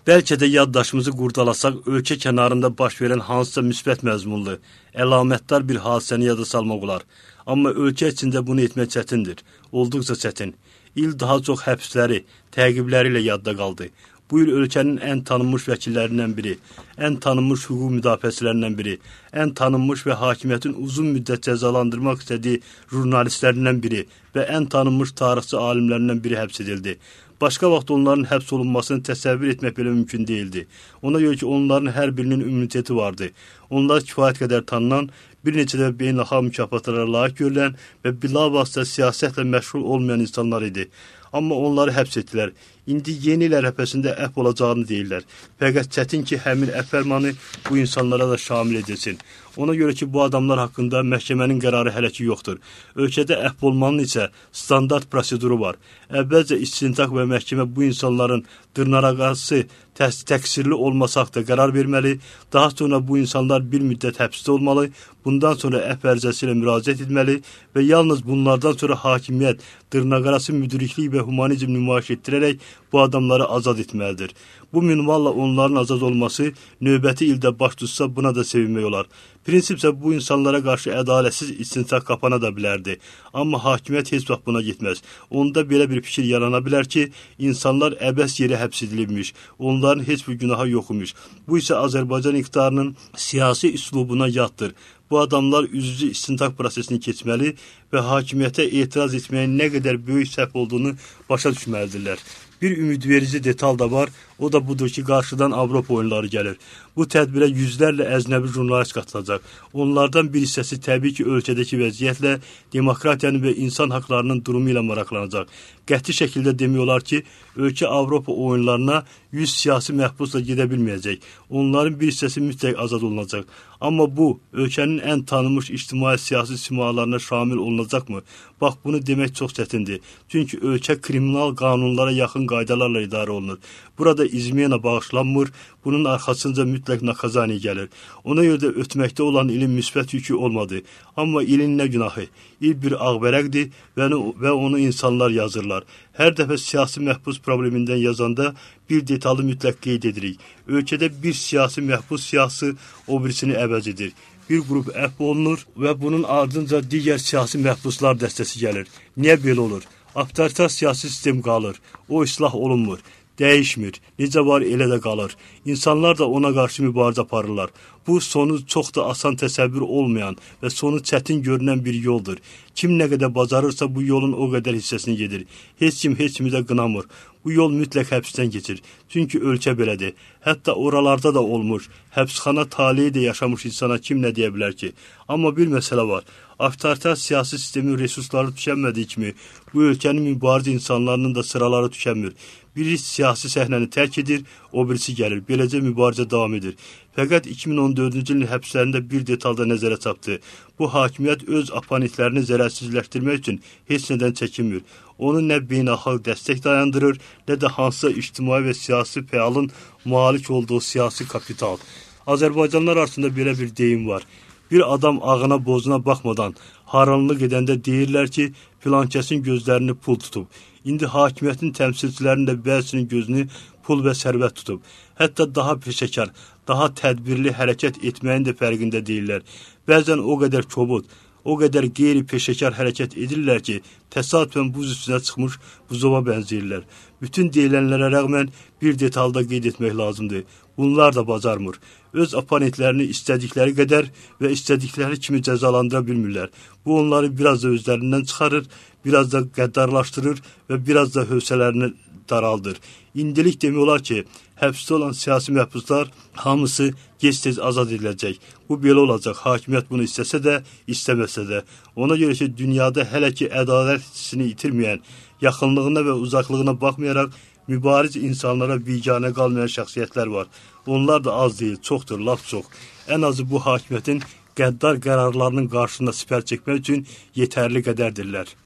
Bəlkə də yaddaşımızı qurdalasaq, ölkə kənarında baş verən hansısa müsbət məzmunlu, əlamətdar bir hadisəni yada salmaq olar. Amma ölkə içində bunu etmək çətindir, olduqca çətin. İl daha çox həbsləri, təqibləri ilə yadda qaldı. Bu il ölkənin ən tanınmış vəkillərindən biri, ən tanınmış hüquq müdafiəçilərindən biri, ən tanınmış və hakimiyyətin uzun müddət cəzalandırmaq istədiyi jurnalistlərindən biri və ən tanınmış tarixçi alimlərindən biri həbs edildi. Başqa vaxt onların həbs olunmasını təsəvvür etmək belə mümkün deyildi. Ona görə ki, onların hər birinin immuniteti vardı. Onlar kifayət qədər tanınan, bir neçə də beynəlxalq mükafatlara layiq görülən və bilavasitə siyasətlə məşğul olmayan insanlar idi. Amma onları həbs etdilər. İndi yeni il ərəfəsində əfv olacağını deyirlər. Fəqət çətin ki, həmin əfv fərmanı bu insanlara da şamil edilsin. Ona görə ki, bu adamlar haqqında məhkəmənin qərarı hələ ki yoxdur. Ölkədə əfv olmanın isə standart proseduru var. Əvvəlcə istintaq və məhkəmə bu insanların dırnaqarası təqsirli olmasaq da qərar verməli. Daha sonra bu insanlar bir müddət həbsdə olmalı. Bundan sonra əfv ərizəsi ilə müraciət etməli və yalnız bunlardan sonra hakimiyyət dırnaqarası müdriklik və humanizm nümayiş etdirərək bu adamları azad etməlidir. Bu minvalla onların azad olması növbəti ildə baş tutsa buna da sevinmək olar. Prinsip isə bu insanlara qarşı ədalətsiz istintaq kapana da bilərdi. Amma hakimiyyət heç vaxt buna getməz. Onda belə bir fikir yarana bilər ki, insanlar əbəs yerə həbs edilibmiş, onların heç bir günahı yoxmuş. Bu isə Azərbaycan iqtidarının siyasi üslubuna yaddır. Bu adamlar üzücü istintaq prosesini keçməli və hakimiyyətə etiraz etməyin nə qədər böyük səhv olduğunu başa düşməlidirlər. Bir ümidverici detal da var, o da budur ki, qarşıdan Avropa oyunları gəlir. Bu tədbirə yüzlərlə əznəbi jurnalist qatılacaq. Onlardan bir hissəsi təbii ki, ölkədəki vəziyyətlə, demokratiyanın və insan haqlarının durumu ilə maraqlanacaq. Qəti şəkildə demək olar ki, ölkə Avropa oyunlarına 100 siyasi məhbusla gedə bilməyəcək. Onların bir hissəsi mütləq azad olunacaq. Amma bu, ölkənin ən tanınmış ictimai-siyasi simalarına şamil olunacaqmı? Bax, bunu demək çox çətindir. Çünki ölkə kriminal qanunlara yaxın qaydalarla idarə olunur. Burada izmiyana bağışlanmır, bunun arxasınca mütləq nakazani gəlir. Ona görə də ötməkdə olan ilin müsbət yükü olmadı. Amma ilin nə günahı? İl bir ağbərəkdir və onu insanlar yazırlar. Hər dəfə siyasi məhbus problemindən yazanda bir detalı mütləq qeyd edirik. Ölkədə bir siyasi məhbus siyasi o birisini əvəz edir. Bir qrup əfv olunur və bunun ardınca digər siyasi məhbuslar dəstəsi gəlir. Niyə belə olur? Avtoritar siyasi sistem qalır. O islah olunmur. Dəyişmir. Necə var elə də qalır. İnsanlar da ona qarşı mübarizə aparırlar. Bu sonu çox da asan təsəvvür olmayan və sonu çətin görünən bir yoldur. Kim nə qədər bacarırsa bu yolun o qədər hissəsini gedir. Heç kim heç kimi də qınamır. Bu yol mütləq həbsdən keçir. Çünki ölkə belədir. Hətta oralarda da olmuş. Həbsxana taleyi də yaşamış insana kim nə deyə bilər ki? Amma bir məsələ var. Avtoritar siyasi sistemin resursları tükənmədiyi kimi bu ölkənin mübarizə insanlarının da sıraları tükənmir. Biri siyasi səhnəni tərk edir, o birisi gəlir. Beləcə mübarizə davam edir. Fəqət 2014-cü ilin həbslərində bir detalda nəzərə çarpdı. Bu hakimiyyət öz oponentlərini zərərsizləşdirmək üçün heç nədən çəkinmir. Onu nə beynəlxalq dəstək dayandırır, nə də hansısa ictimai və siyasi fəalın malik olduğu siyasi kapital. Azərbaycanlılar arasında belə bir deyim var. Bir adam ağına bozuna baxmadan haranlıq edəndə deyirlər ki, filankəsin gözlərini pul tutub. İndi hakimiyyətin təmsilçilərinin də bəzisinin gözünü pul və sərvət tutub. Hətta daha peşəkar, daha tədbirli hərəkət etməyin də fərqində deyirlər. Bəzən o qədər kobud, o qədər qeyri-peşəkar hərəkət edirlər ki, təsadüfən buz üstünə çıxmış buzova bənzəyirlər. Bütün deyilənlərə rəğmən bir detalda qeyd etmək lazımdır. Bunlar da bacarmır. Öz oponentlərini istədikləri qədər və istədikləri kimi cəzalandıra bilmirlər. Bu onları biraz da özlərindən çıxarır, biraz da qəddarlaşdırır və biraz da hövsələrini daraldır. İndilik demək olar ki, həbsdə olan siyasi məhbuslar hamısı gec-tez azad ediləcək. Bu belə olacaq. Hakimiyyət bunu istəsə də, istəməsə də. Ona görə ki, dünyada hələ ki ədalət hissini itirməyən, yaxınlığına və uzaqlığına baxmayaraq mübariz insanlara biganə qalmayan şəxsiyyətlər var. Onlar da az deyil, çoxdur, laf çox. Ən azı bu hakimiyyətin qəddar qərarlarının qarşısında sipər çəkmək üçün yetərli qədərdirlər.